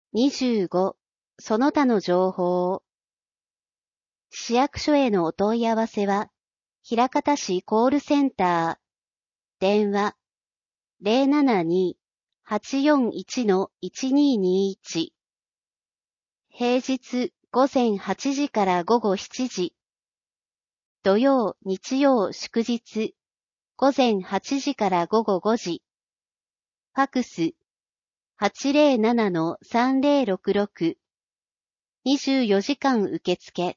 25、その他の情報。市役所へのお問い合わせは、枚方市コールセンター、電話、072-841-1221。平日午前8時から午後7時。土曜、日曜、祝日、午前8時から午後5時。ファクス、807-3066。24時間受付。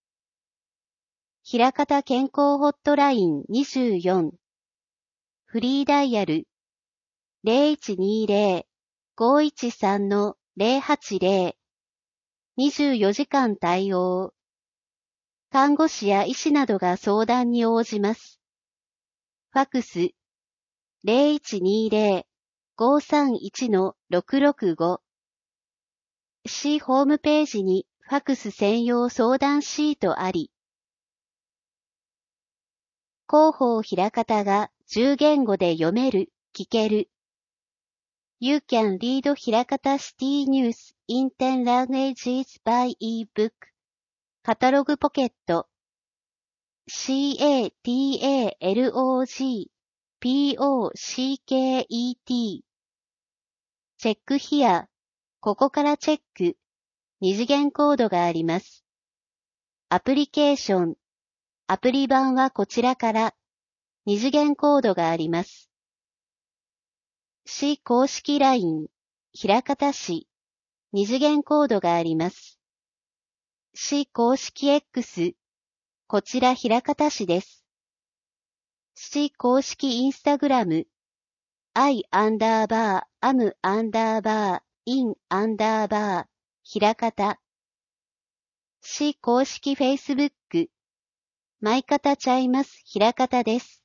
枚方健康ホットライン24。フリーダイヤル、0120-513-080。24時間対応。看護師や医師などが相談に応じます。ファクス、0120-531-665。市ホームページにファクス専用相談シートあり。広報枚方が10言語で読める、聞ける。You can read 枚方 City News in 10 languages by e-book. カタログポケット。CATALOG POCKET。チェックヒア。ここからチェック。二次元コードがあります。アプリケーション。アプリ版はこちらから。二次元コードがあります。市公式 LINE、枚方市。二次元コードがあります。市公式 X。こちら枚方市です。市公式インスタグラム。I_am_in_枚方。市公式フェイスブック。枚方ちゃいます枚方です。